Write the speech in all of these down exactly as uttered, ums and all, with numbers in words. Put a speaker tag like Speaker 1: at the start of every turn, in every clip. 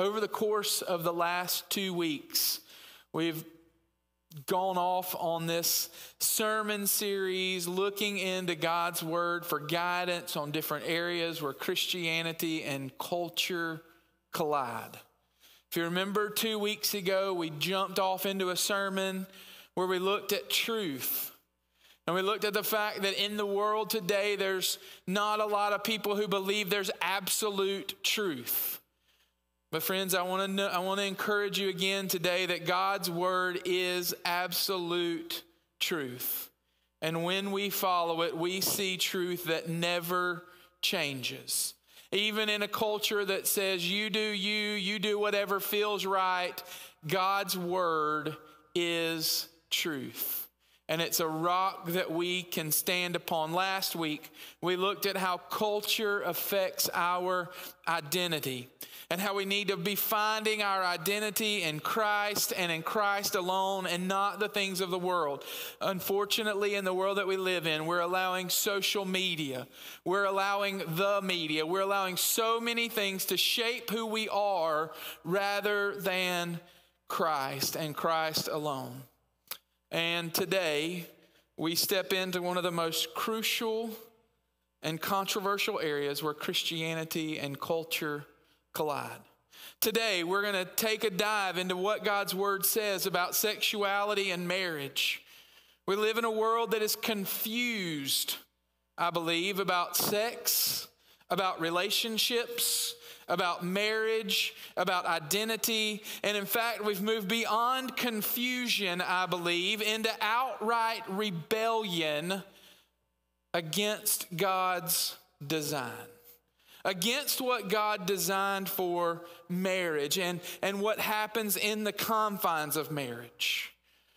Speaker 1: Over the course of the last two weeks, we've gone off on this sermon series looking into God's Word for guidance on different areas where Christianity and culture collide. If you remember two weeks ago, we jumped off into a sermon where we looked at truth. And we looked at the fact that in the world today, there's not a lot of people who believe there's absolute truth. But friends, I want to know, I want to encourage you again today that God's Word is absolute truth. And when we follow it, we see truth that never changes. Even in a culture that says you do you, you do whatever feels right, God's Word is truth. And it's a rock that we can stand upon. Last week, we looked at how culture affects our identity and how we need to be finding our identity in Christ and in Christ alone and not the things of the world. Unfortunately, in the world that we live in, we're allowing social media. We're allowing the media. We're allowing so many things to shape who we are rather than Christ and Christ alone. And today, we step into one of the most crucial and controversial areas where Christianity and culture collide. Today, we're going to take a dive into what God's Word says about sexuality and marriage. We live in a world that is confused, I believe, about sex, about relationships, about marriage, about identity. And in fact, we've moved beyond confusion, I believe, into outright rebellion against God's design. Against what God designed for marriage and, and what happens in the confines of marriage.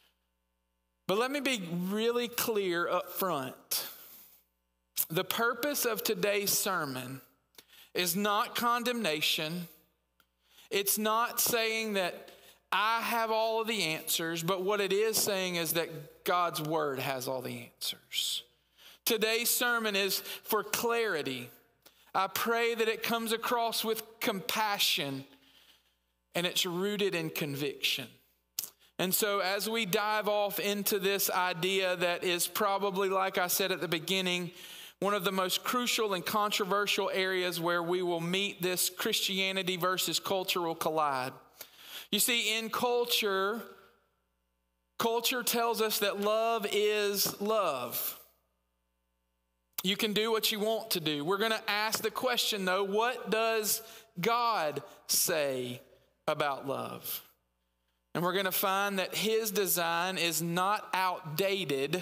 Speaker 1: But let me be really clear up front. The purpose of today's sermon is not condemnation. It's not saying that I have all of the answers, but what it is saying is that God's Word has all the answers. Today's sermon is for clarity. I pray that it comes across with compassion and it's rooted in conviction. And so as we dive off into this idea that is probably, like I said at the beginning, one of the most crucial and controversial areas where we will meet this Christianity versus cultural collide. You see, in culture, culture tells us that love is love. You can do what you want to do. We're going to ask the question, though, what does God say about love? And we're going to find that His design is not outdated.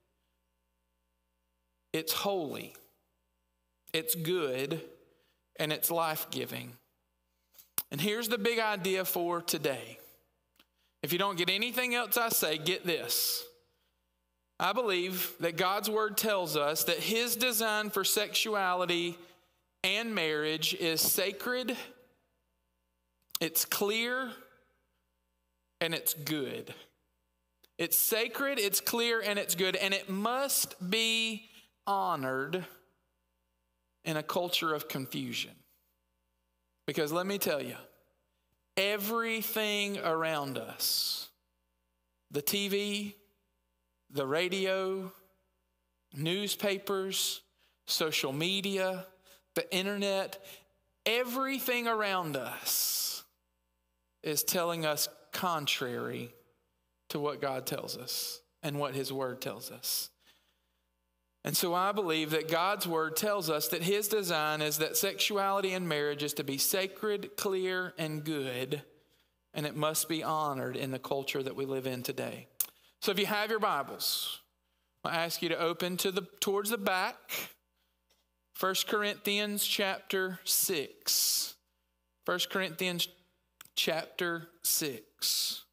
Speaker 1: It's holy, it's good, and it's life-giving. And here's the big idea for today. If you don't get anything else I say, get this. I believe that God's Word tells us that His design for sexuality and marriage is sacred, it's clear, and it's good. It's sacred, it's clear, and it's good, and it must be honored in a culture of confusion. Because let me tell you, everything around us, the T V, the radio, newspapers, social media, the internet, everything around us is telling us contrary to what God tells us and what His Word tells us. And so I believe that God's Word tells us that His design is that sexuality and marriage is to be sacred, clear, and good, and it must be honored in the culture that we live in today. So if you have your Bibles, I ask you to open to the towards the back, First Corinthians chapter six. First Corinthians chapter six.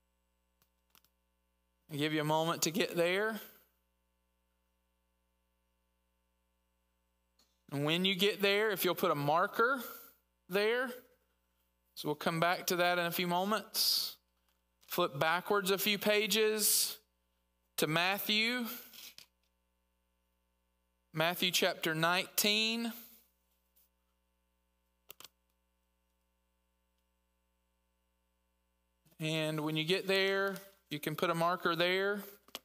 Speaker 1: I'll give you a moment to get there. And when you get there, if you'll put a marker there, so we'll come back to that in a few moments. Flip backwards a few pages to Matthew. Matthew chapter nineteen. And when you get there, you can put a marker there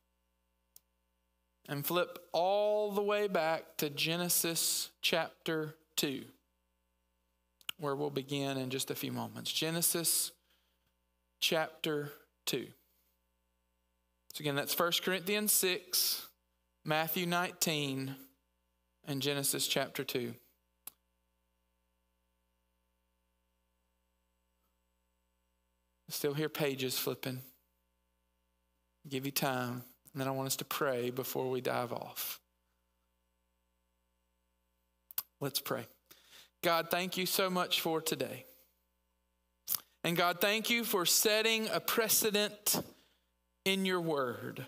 Speaker 1: and flip all the way back to Genesis chapter two, where we'll begin in just a few moments. Genesis chapter two. So again, that's First Corinthians six, Matthew nineteen, and Genesis chapter two. I still hear pages flipping. Give you time. And then I want us to pray before we dive off. Let's pray. God, thank you so much for today. And God, thank you for setting a precedent in your word.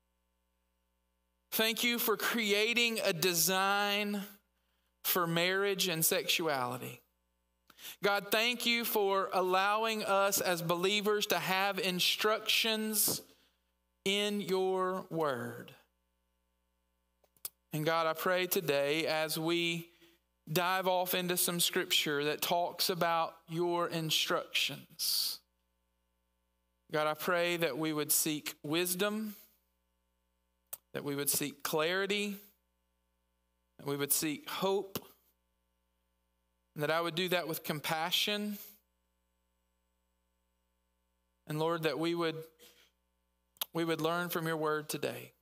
Speaker 1: Thank you for creating a design for marriage and sexuality. God, thank you for allowing us as believers to have instructions in your word. And God, I pray today as we dive off into some scripture that talks about your instructions. God, I pray that we would seek wisdom, that we would seek clarity, that we would seek hope, and that I would do that with compassion. And Lord, that we would we would learn from your word today.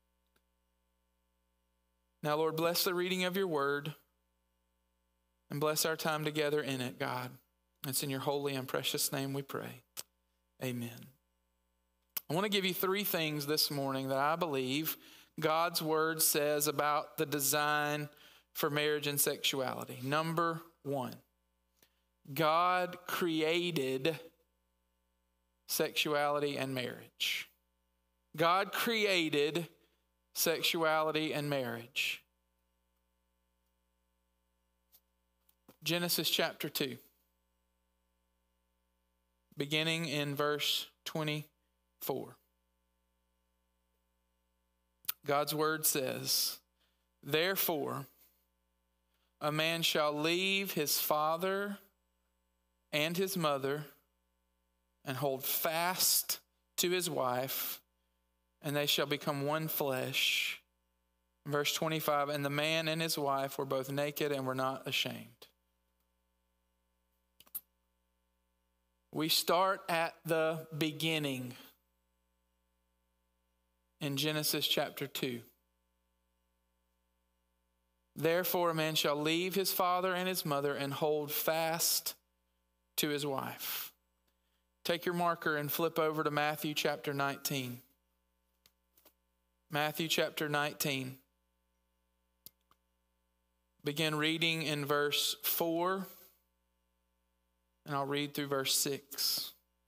Speaker 1: Now, Lord, bless the reading of your word and bless our time together in it, God. It's in your holy and precious name we pray. Amen. I want to give you three things this morning that I believe God's word says about the design for marriage and sexuality. Number one, God created sexuality and marriage. God created sexuality and marriage. Genesis chapter two, beginning in verse twenty-four. God's word says, "Therefore, a man shall leave his father and his mother and hold fast to his wife, and they shall become one flesh." Verse twenty-five, "And the man and his wife were both naked and were not ashamed." We start at the beginning in Genesis chapter two. "Therefore a man shall leave his father and his mother and hold fast to his wife." Take your marker and flip over to Matthew chapter nineteen. Matthew chapter nineteen. Begin reading in verse four, and I'll read through verse six.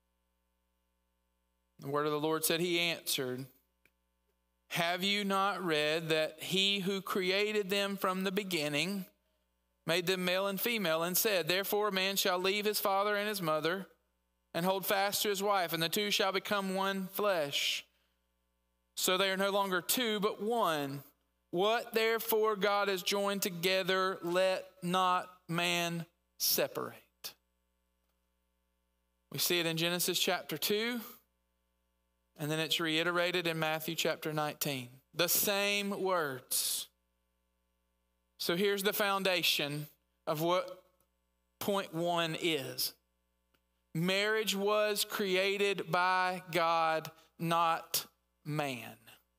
Speaker 1: The word of the Lord said, "He answered, 'Have you not read that he who created them from the beginning made them male and female, and said, Therefore a man shall leave his father and his mother and hold fast to his wife, and the two shall become one flesh. So they are no longer two, but one. What therefore God has joined together, let not man separate.'" We see it in Genesis chapter two, and then it's reiterated in Matthew chapter nineteen. The same words. So here's the foundation of what point one is. Marriage was created by God, not man.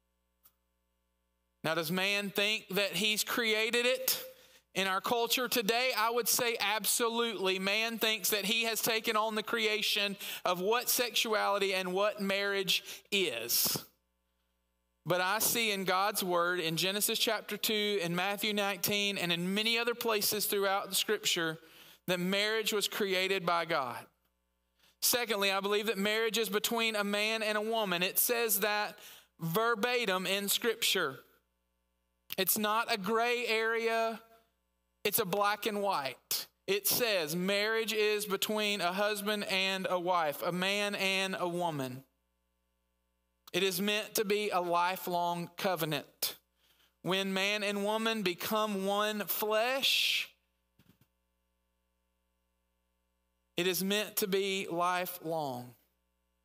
Speaker 1: Now, does man think that he's created it? In our culture today, I would say absolutely. Man thinks that he has taken on the creation of what sexuality and what marriage is. But I see in God's word, in Genesis chapter two, in Matthew nineteen, and in many other places throughout the scripture, that marriage was created by God. Secondly, I believe that marriage is between a man and a woman. It says that verbatim in scripture. It's not a gray area. It's a black and white. It says marriage is between a husband and a wife, a man and a woman. It is meant to be a lifelong covenant. When man and woman become one flesh, it is meant to be lifelong.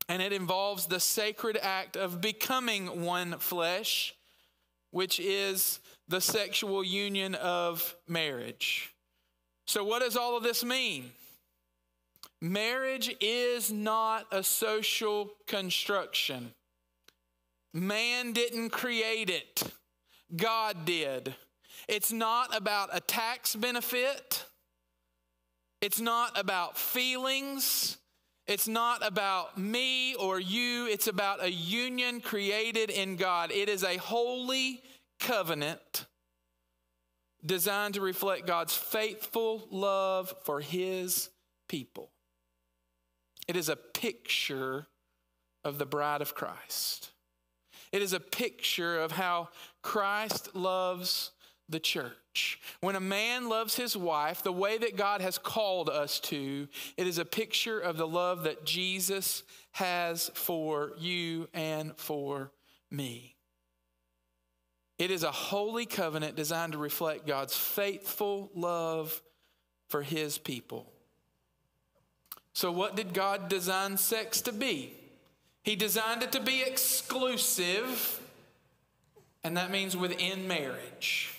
Speaker 1: And it involves the sacred act of becoming one flesh, which is the sexual union of marriage. So what does all of this mean? Marriage is not a social construction. Man didn't create it. God did. It's not about a tax benefit. It's not about feelings. It's not about me or you. It's about a union created in God. It is a holy covenant designed to reflect God's faithful love for his people. It is a picture of the bride of Christ. It is a picture of how Christ loves the church. When a man loves his wife the way that God has called us to, it is a picture of the love that Jesus has for you and for me. It is a holy covenant designed to reflect God's faithful love for his people. So what did God design sex to be? He designed it to be exclusive, and that means within marriage.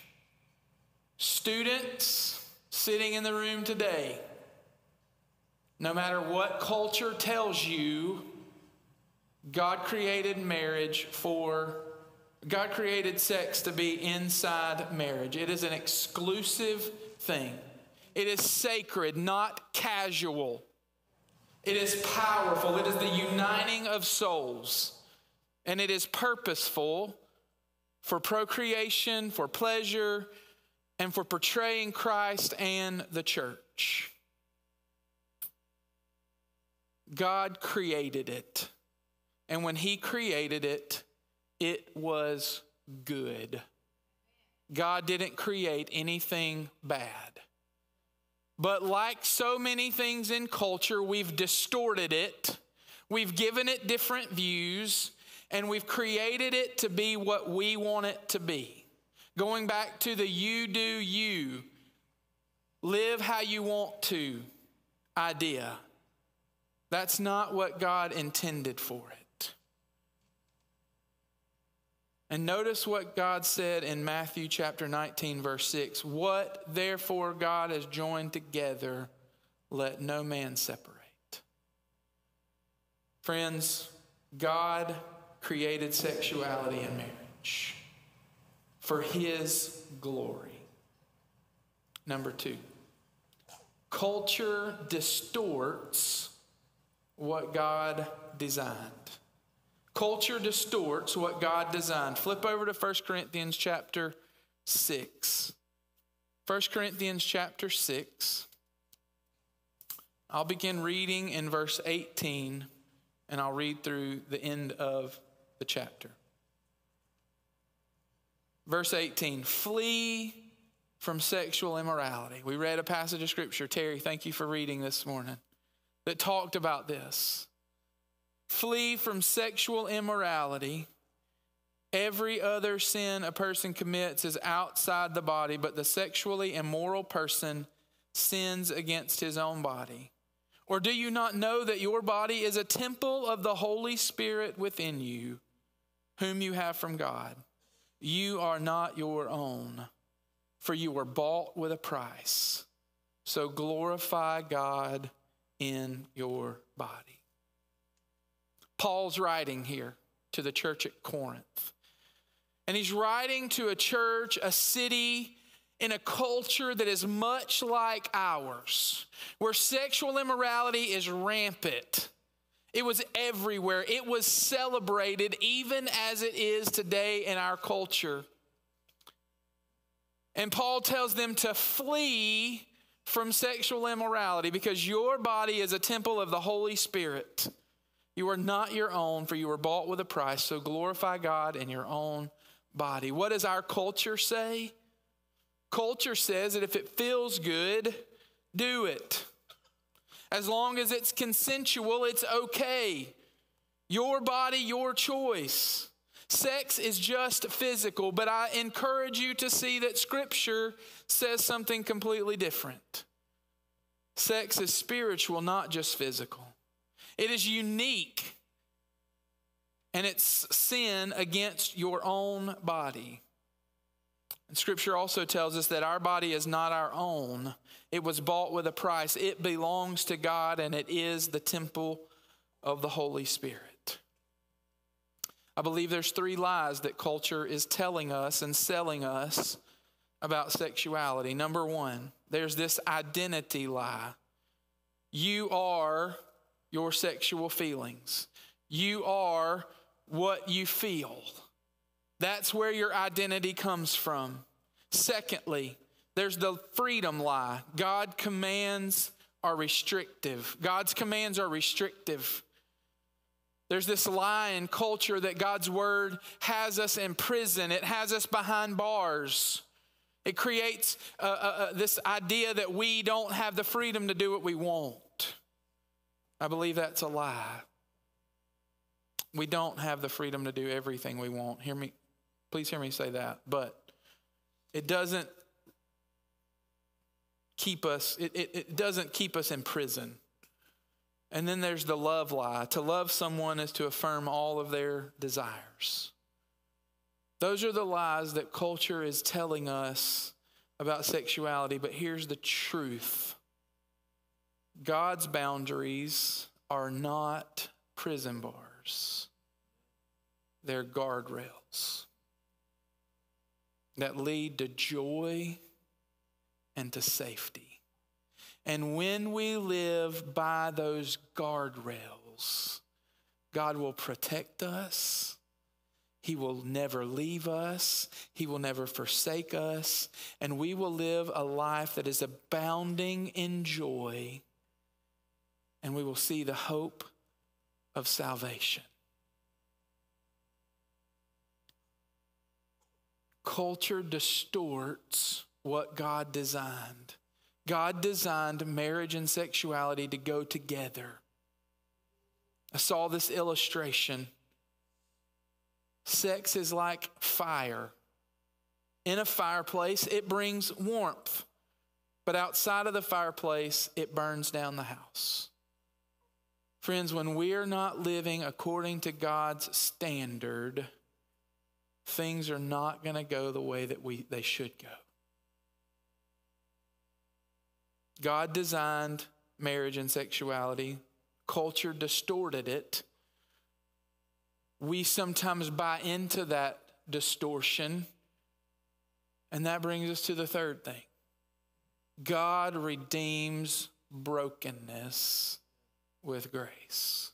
Speaker 1: Students sitting in the room today, no matter what culture tells you, God created marriage for, God created sex to be inside marriage. It is an exclusive thing. It is sacred, not casual. It is powerful. It is the uniting of souls. And it is purposeful for procreation, for pleasure, and for portraying Christ and the church. God created it. And when he created it, it was good. God didn't create anything bad. But like so many things in culture, we've distorted it. We've given it different views, and we've created it to be what we want it to be. Going back to the you do you, live how you want to idea. That's not what God intended for it. And notice what God said in Matthew chapter nineteen, verse six. What therefore God has joined together, let no man separate. Friends, God created sexuality and marriage for his glory. Number two, culture distorts what God designed. Culture distorts what God designed. Flip over to First Corinthians chapter six. First Corinthians chapter six. I'll begin reading in verse eighteen, and I'll read through the end of the chapter. Verse eighteen, flee from sexual immorality. We read a passage of scripture, Terry, thank you for reading this morning, that talked about this. Flee from sexual immorality. Every other sin a person commits is outside the body, but the sexually immoral person sins against his own body. Or do you not know that your body is a temple of the Holy Spirit within you, whom you have from God? You are not your own, for you were bought with a price. So glorify God in your body. Paul's writing here to the church at Corinth. And he's writing to a church, a city, in a culture that is much like ours, where sexual immorality is rampant. It was everywhere. It was celebrated even as it is today in our culture. And Paul tells them to flee from sexual immorality because your body is a temple of the Holy Spirit. You are not your own, for you were bought with a price, so glorify God in your own body. What does our culture say? Culture says that if it feels good, do it. As long as it's consensual, it's okay. Your body, your choice. Sex is just physical, but I encourage you to see that Scripture says something completely different. Sex is spiritual, not just physical. It is unique And it's sin against your own body. And Scripture also tells us that our body is not our own. It was bought with a price. It belongs to God, and it is the temple of the Holy Spirit. I believe there's three lies that culture is telling us and selling us about sexuality. Number one, there's this identity lie. You are your sexual feelings. You are what you feel. That's where your identity comes from. Secondly, there's the freedom lie. God commands are restrictive. God's commands are restrictive. There's this lie in culture that God's word has us in prison. It has us behind bars. It creates uh, uh, this idea that we don't have the freedom to do what we want. I believe that's a lie. We don't have the freedom to do everything we want. Hear me, please hear me say that. But it doesn't keep us, it, it, it doesn't keep us in prison. And then there's the love lie. To love someone is to affirm all of their desires. Those are the lies that culture is telling us about sexuality. But here's the truth. God's boundaries are not prison bars. They're guardrails that lead to joy and to safety. And when we live by those guardrails, God will protect us. He will never leave us. He will never forsake us. And we will live a life that is abounding in joy. And we will see the hope of salvation. Culture distorts what God designed. God designed marriage and sexuality to go together. I saw this illustration. Sex is like fire. In a fireplace, it brings warmth. But outside of the fireplace, it burns down the house. Friends, when we are not living according to God's standard, things are not going to go the way that we they should go. God designed marriage and sexuality. Culture distorted it. We sometimes buy into that distortion. And that brings us to the third thing. God redeems brokenness with grace.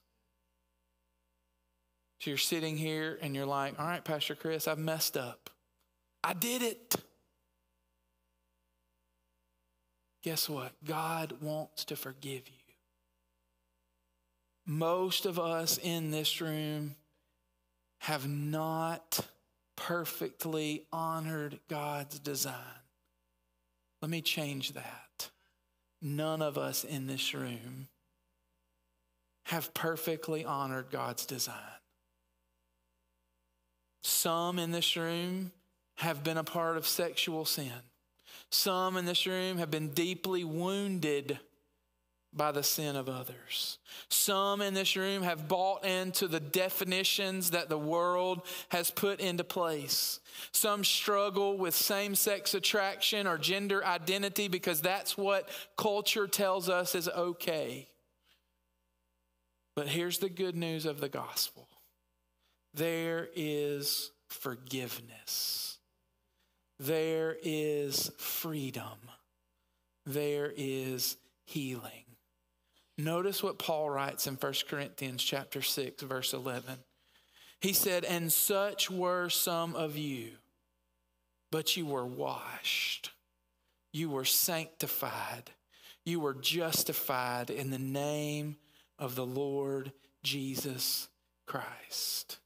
Speaker 1: So you're sitting here and you're like, all right, Pastor Chris, I've messed up. I did it. Guess what? God wants to forgive you. Most of us in this room have not perfectly honored God's design. Let me change that. None of us in this room have perfectly honored God's design. Some in this room have been a part of sexual sin. Some in this room have been deeply wounded by the sin of others. Some in this room have bought into the definitions that the world has put into place. Some struggle with same-sex attraction or gender identity because that's what culture tells us is okay. But here's the good news of the gospel. There is forgiveness. There is freedom. There is healing. Notice what Paul writes in First Corinthians chapter six, verse eleven. He said, and such were some of you, but you were washed. You were sanctified. You were justified in the name of the Lord Jesus Christ.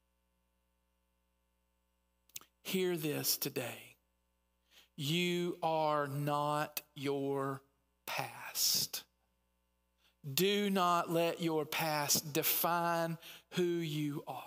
Speaker 1: Hear this today. You are not your past. Do not let your past define who you are.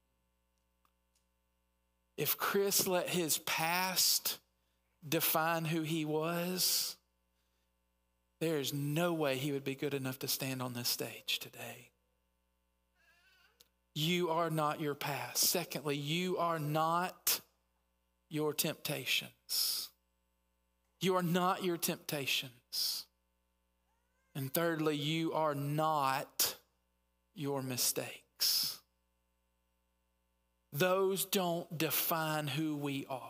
Speaker 1: If Chris let his past define who he was, there is no way he would be good enough to stand on this stage today. You are not your past. Secondly, you are not your temptations. You are not your temptations. And thirdly, you are not your mistakes. Those don't define who we are.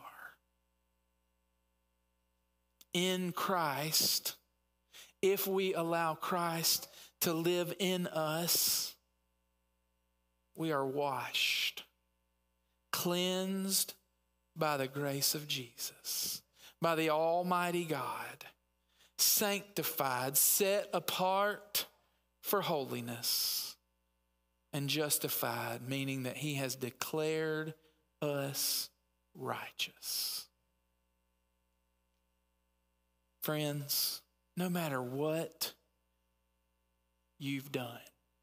Speaker 1: In Christ, if we allow Christ to live in us, we are washed, cleansed by the grace of Jesus, by the Almighty God, sanctified, set apart for holiness, and justified, meaning that he has declared us righteous. Friends, no matter what you've done,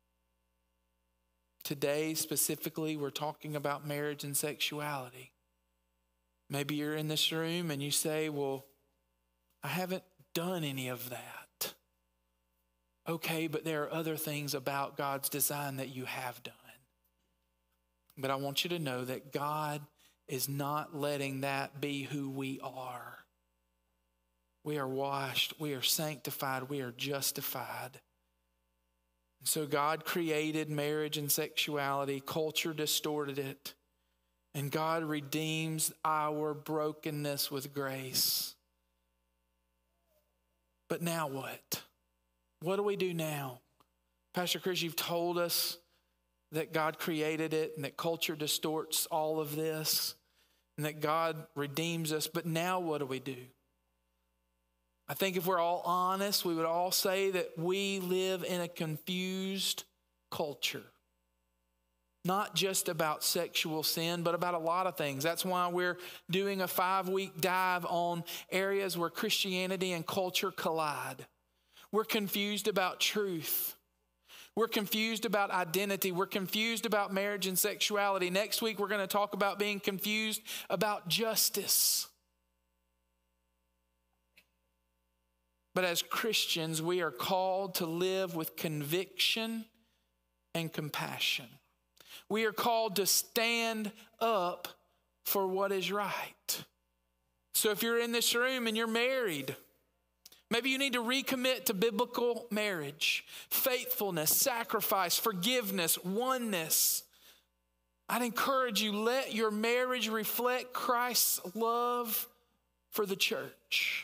Speaker 1: today specifically we're talking about marriage and sexuality. Maybe you're in this room and you say, well, I haven't done any of that. Okay, but there are other things about God's design that you have done. But I want you to know that God is not letting that be who we are. We are washed, we are sanctified, we are justified. And so God created marriage and sexuality, culture distorted it, and God redeems our brokenness with grace. But now what? What do we do now? Pastor Chris, you've told us that God created it and that culture distorts all of this and that God redeems us, but now what do we do? I think if we're all honest, we would all say that we live in a confused culture. Not just about sexual sin, but about a lot of things. That's why we're doing a five-week dive on areas where Christianity and culture collide. We're confused about truth. We're confused about identity. We're confused about marriage and sexuality. Next week, we're going to talk about being confused about justice. But as Christians, we are called to live with conviction and compassion. We are called to stand up for what is right. So if you're in this room and you're married, maybe you need to recommit to biblical marriage, faithfulness, sacrifice, forgiveness, oneness. I'd encourage you, let your marriage reflect Christ's love for the church.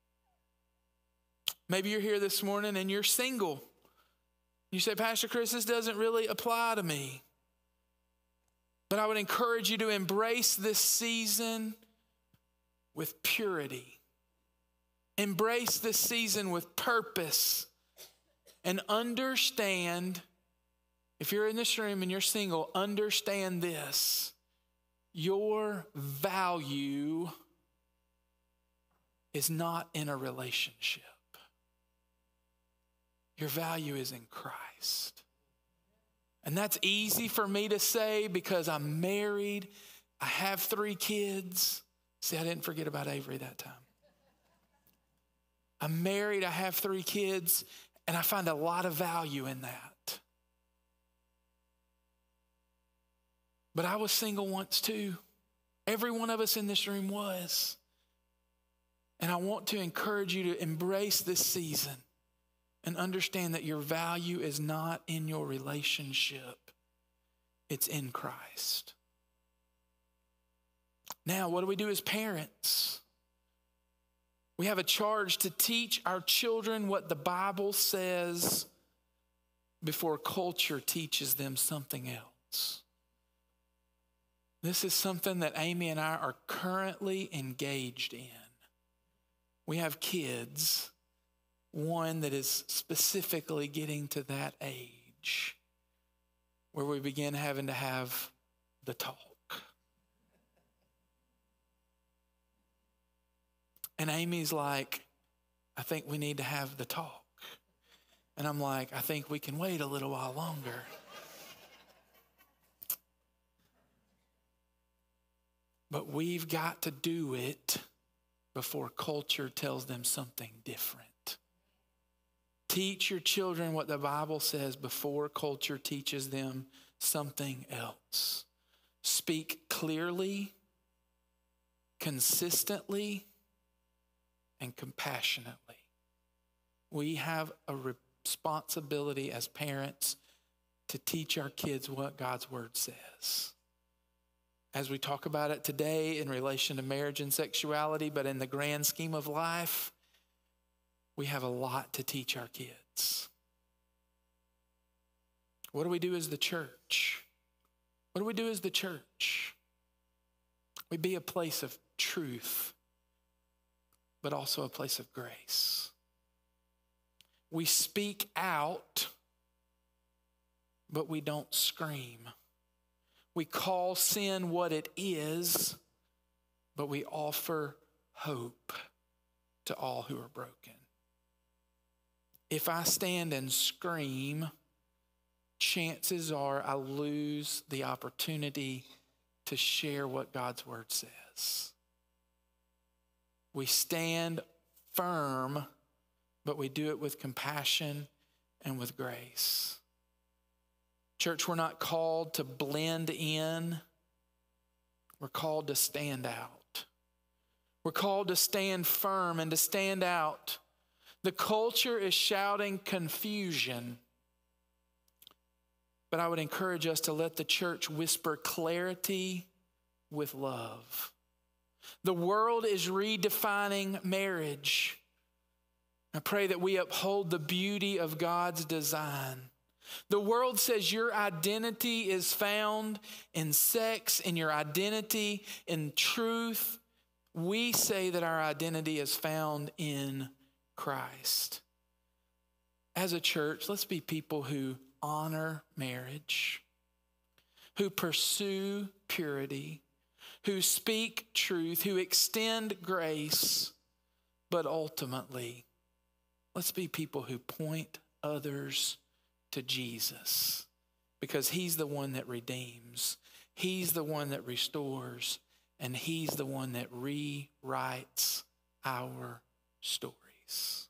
Speaker 1: Maybe you're here this morning and you're single. You say, Pastor Chris, this doesn't really apply to me. But I would encourage you to embrace this season with purity. Embrace this season with purpose. And understand, if you're in this room and you're single, understand this. Your value is not in a relationship. Your value is in Christ. And that's easy for me to say because I'm married. I have three kids. See, I didn't forget about Avery that time. I'm married. I have three kids. And I find a lot of value in that. But I was single once too. Every one of us in this room was. And I want to encourage you to embrace this season. And understand that your value is not in your relationship. It's in Christ. Now, what do we do as parents? We have a charge to teach our children what the Bible says before culture teaches them something else. This is something that Amy and I are currently engaged in. We have kids. One that is specifically getting to that age where we begin having to have the talk. And Amy's like, I think we need to have the talk. And I'm like, I think we can wait a little while longer. But we've got to do it before culture tells them something different. Teach your children what the Bible says before culture teaches them something else. Speak clearly, consistently, and compassionately. We have a responsibility as parents to teach our kids what God's word says. As we talk about it today in relation to marriage and sexuality, but in the grand scheme of life, we have a lot to teach our kids. What do we do as the church? What do we do as the church? We be a place of truth, but also a place of grace. We speak out, but we don't scream. We call sin what it is, but we offer hope to all who are broken. If I stand and scream, chances are I lose the opportunity to share what God's word says. We stand firm, but we do it with compassion and with grace. Church, we're not called to blend in. We're called to stand out. We're called to stand firm and to stand out. The culture is shouting confusion, but I would encourage us to let the church whisper clarity with love. The world is redefining marriage. I pray that we uphold the beauty of God's design. The world says your identity is found in sex, and your identity in truth. We say that our identity is found in Christ. As a church, let's be people who honor marriage, who pursue purity, who speak truth, who extend grace, but ultimately, let's be people who point others to Jesus, because he's the one that redeems, he's the one that restores, and he's the one that rewrites our stories.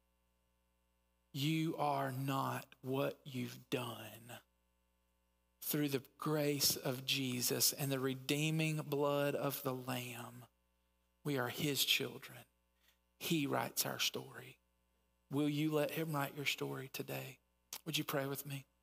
Speaker 1: You are not what you've done. Through the grace of Jesus and the redeeming blood of the Lamb, we are his children. He writes our story. Will you let him write your story today? Would you pray with me?